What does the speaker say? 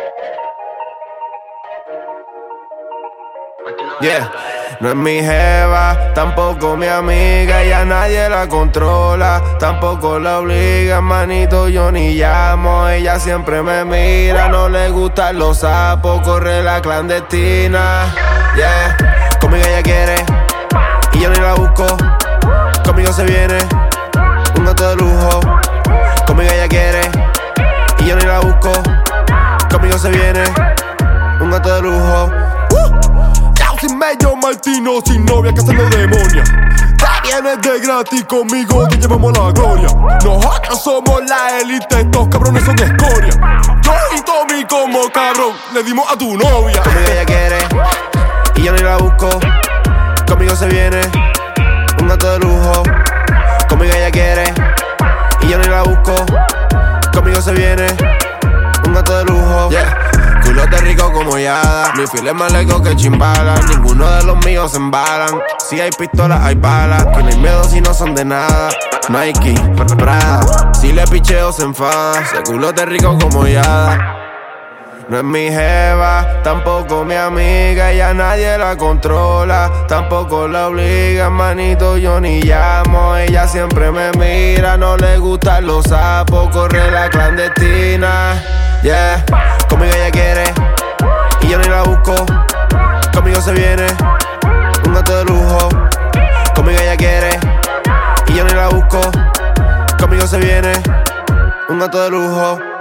Yeah. No es mi jeva, tampoco mi amiga, ella nadie la controla, tampoco la obliga, manito, yo ni llamo, ella siempre me mira, no le gustan los sapos, corre la clandestina, yeah. Conmigo ella quiere, y yo ni la busco, conmigo se viene, un gato de lujo, conmigo ella quiere, y yo ni la busco, conmigo se viene, un gato de lujo. Sin medio Martino, sin novia que se lo demonia. Te vienes de gratis conmigo, te llevamos la gloria. Nosotros somos la élite, estos cabrones son escoria. Yo y Tommy como cabrón, le dimos a tu novia. Conmigo ella quiere, y yo ni la busco, conmigo se viene, un gato de lujo. Conmigo ella quiere, y yo ni la busco, conmigo se viene, un gato de lujo. Yeah. Culote rico como Yada, mi file es más largo que chimbala. Ninguno de los míos se embalan. Si hay pistolas, hay balas. Que no hay miedo si no son de nada. Nike, Prada, si le picheo se enfada. Ese culote rico como Yada. No es mi jeva, tampoco mi amiga, ella nadie la controla, tampoco la obliga, manito, yo ni llamo, ella siempre me mira, no le gustan los sapos, corre la clandestina, yeah. Conmigo ella quiere, y yo ni la busco, conmigo se viene, un gato de lujo. Conmigo ella quiere, y yo ni la busco, conmigo se viene, un gato de lujo.